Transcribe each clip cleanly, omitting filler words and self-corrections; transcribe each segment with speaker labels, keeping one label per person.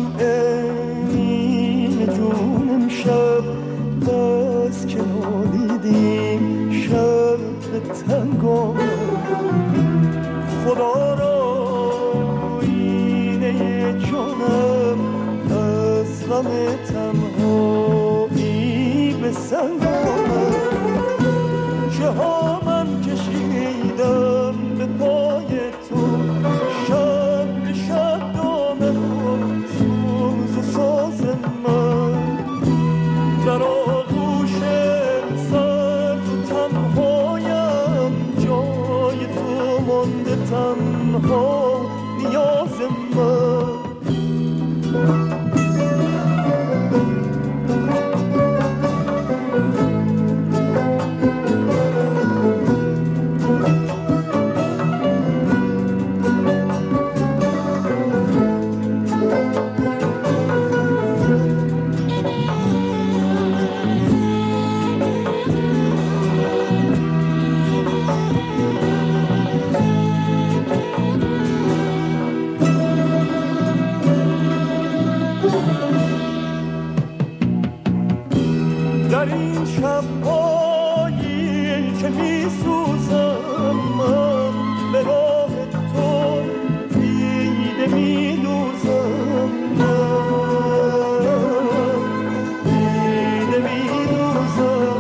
Speaker 1: نیم جون امشب دست که نالیدیم شب تنگانه خدا را اینه جانم از غم تنهایی به سنگ آمد چه ها من کشیدم به پای تو شب به شب دامن سوز و ساز من در آغوش سرد و تنهایم جای تو مانده تنها نیاز من در این شب‌هایی که می‌سوزم من به راه تو دیده می‌دوزم دیده می‌دوزم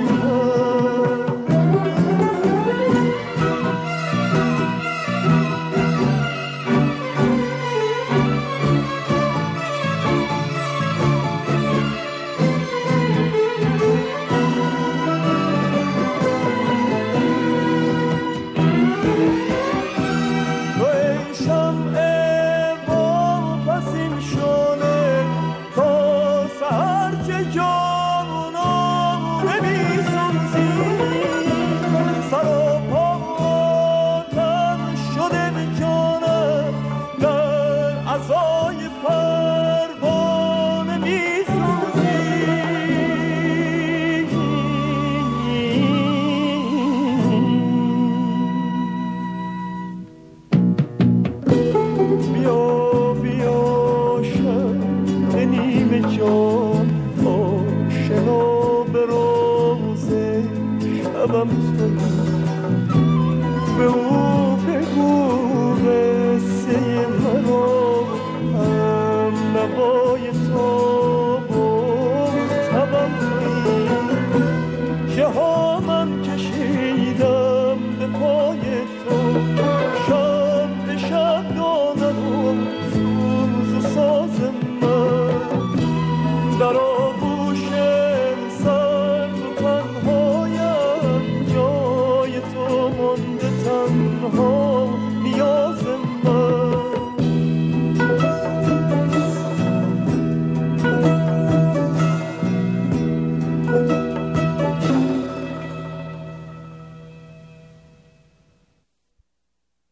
Speaker 1: به او بگو قصه منو هم نوای تو و تبم تویی که ها من کشیدم به پای تو شب به شب دامن و سوز و ساز من در آغوش سرد و تنهایم جای تو مانده تنها